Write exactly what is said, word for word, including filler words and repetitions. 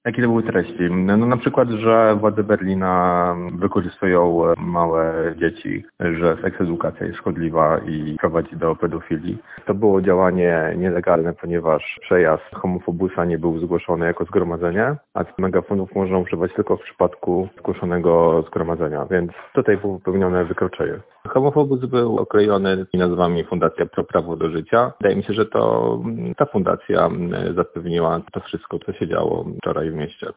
Jakie to były treści? No na przykład, że władze Berlina wykorzystują małe dzieci, że seksedukacja jest szkodliwa i prowadzi do pedofilii. To było działanie nielegalne, ponieważ przejazd homofobusa nie był zgłoszony jako zgromadzenie, a megafonów można używać tylko w przypadku zgłoszonego zgromadzenia, więc tutaj było popełnione wykroczenie. Homofobus był oklejony nazwami Fundacja Pro Prawo do Życia. Wydaje mi się, że to ta fundacja zapewniła to wszystko, co się działo wczoraj w mieście.